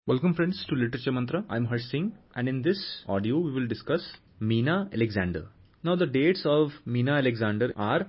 Welcome friends to Literature Mantra. I'm Harsh Singh, and in this audio we will discuss Meena Alexander. Now the dates of Meena Alexander are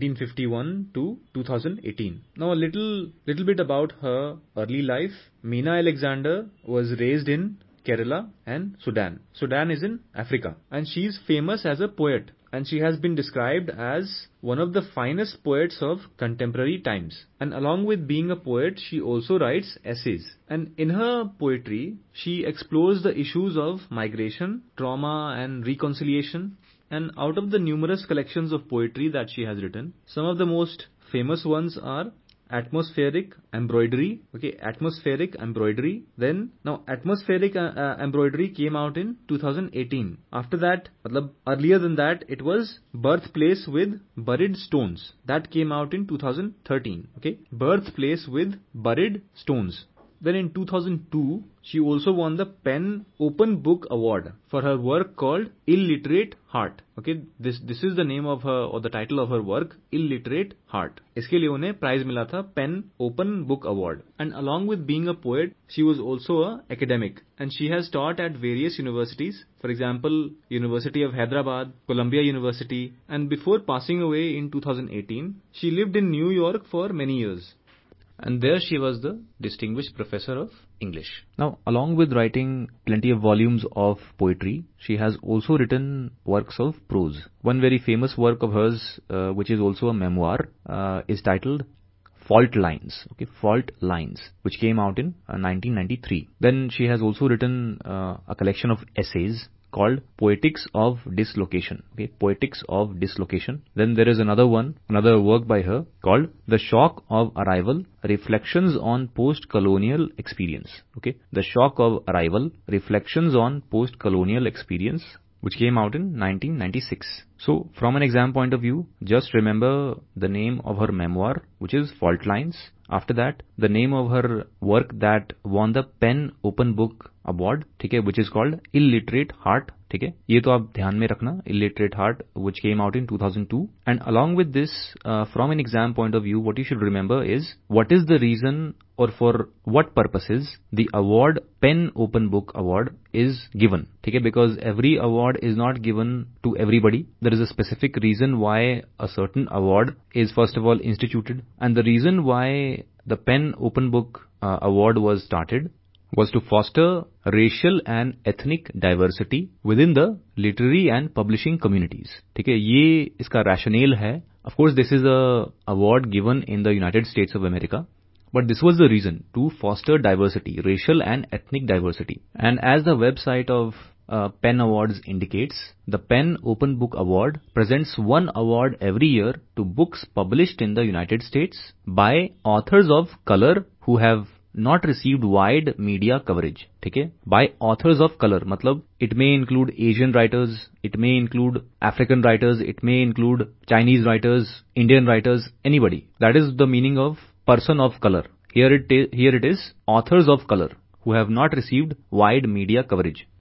1951 to 2018. Now a little bit about her early life. Meena Alexander was raised in Kerala and Sudan. Sudan is in Africa, and she is famous as a poet, and she has been described as one of the finest poets of contemporary times. And along with being a poet, she also writes essays. And in her poetry, she explores the issues of migration, trauma and reconciliation. And out of the numerous collections of poetry that she has written, some of the most famous ones are Atmospheric Embroidery. Okay, Atmospheric Embroidery. Then, now Atmospheric Embroidery came out in 2018. After that, earlier than that, it was Birthplace with Buried Stones. That came out in 2013. Okay, Birthplace with Buried Stones. Then in 2002, she also won the PEN Open Book Award for her work called Illiterate Heart. Okay, this is the name of her, or the title of her work, Illiterate Heart. इसके लिए उन्हें prize मिला था PEN Open Book Award. And along with being a poet, she was also an academic, and she has taught at various universities. For example, University of Hyderabad, Columbia University, and before passing away in 2018, she lived in New York for many years. And there she was the distinguished professor of English. Now, along with writing plenty of volumes of poetry, she has also written works of prose. One very famous work of hers, which is also a memoir, is titled Fault Lines. Okay, Fault Lines, which came out in 1993. Then she has also written a collection of essays called Poetics of Dislocation. Okay, Poetics of Dislocation. Then there is another work by her called The Shock of Arrival, Reflections on Post-Colonial Experience. Okay, The Shock of Arrival, Reflections on Post-Colonial Experience, which came out in 1996. So, from an exam point of view, just remember the name of her memoir, which is Fault Lines. After that, the name of her work that won the PEN Open Book Award, ठीक है, which is called Illiterate Heart, ठीक है, ये तो आप ध्यान में रखना, Illiterate Heart, which came out in 2002. And along with this, from an exam point of view, what you should remember is what is the reason or for what purposes the award PEN Open Book Award is given, ठीक है, because every award is not given to everybody. There is a specific reason why a certain award is first of all instituted, and the reason why the PEN Open Book Award was started was to foster racial and ethnic diversity within the literary and publishing communities. ठीक है, ये इसका rationale है. Of course, this is a award given in the United States of America, but this was the reason to foster diversity, racial and ethnic diversity. And as the website of PEN Awards indicates, the PEN Open Book Award presents one award every year to books published in the United States by authors of color who have not received wide media coverage. ठीक है, by authors of color मतलब it may include Asian writers, it may include African writers, it may include Chinese writers, Indian writers, anybody. That is the meaning of person of color. Here it is authors of color who have not received wide media coverage.